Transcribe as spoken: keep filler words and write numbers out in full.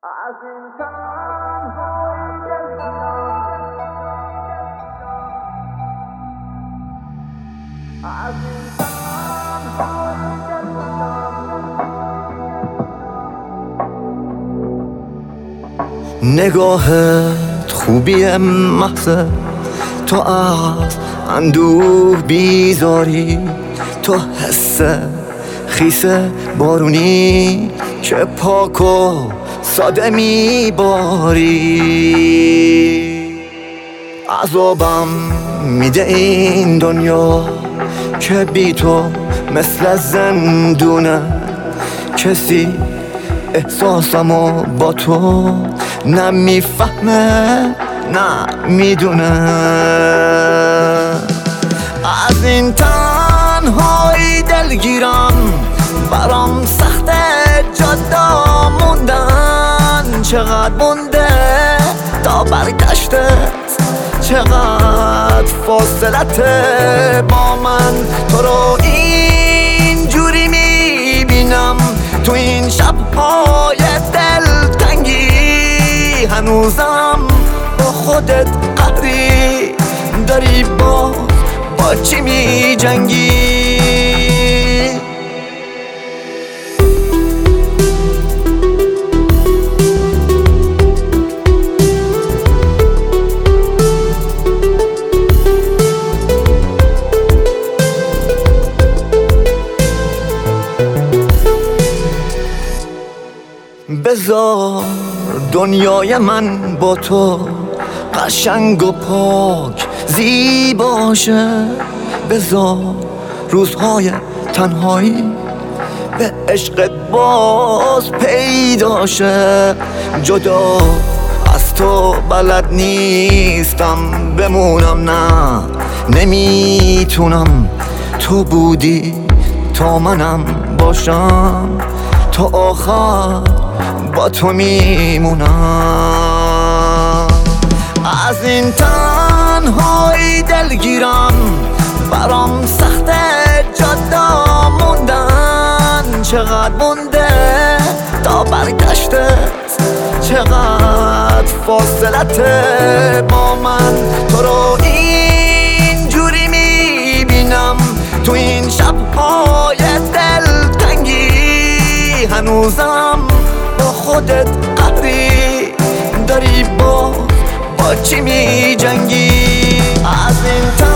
از این تنهایی دلگیرم، از این تنهایی دلگیرم. نگاهت خوبی محض، تو از اندوه بیزاری، تو حس خیس بارونی که پاک و ساده میباری. عذابم میده این دنیا که بی تو مثل زندونه، کسی احساسمو با تو نمیفهمه نمیدونه. از این تنهایی دلگیرم، برام سخته جدا موندن. چقدر مونده تا برگشتت، چقدر فاصلت با من. تو رو اینجوری میبینم تو این شبهای دلتنگی، هنوزم با خودت قهری داری، با با چی می جنگی؟ بذار دنیای من با تو قشنگ و پاک زیباشه، بذار روزهای تنهایی به عشق باز پیداشه. جدا از تو بلد نیستم بمونم، نه نمیتونم. تو بودی تا منم باشم، تا آخر با تو میمونم. از این تنهایی دلگیرم، برام سخته جدا موندن. چقدر مونده تا برگشتت، چقدر فاصلت با من. تو رو اینجوری میبینم تو این شبهای دلتنگی، هنوزم با خودت قهری داری، با با چی می جنگی؟ از این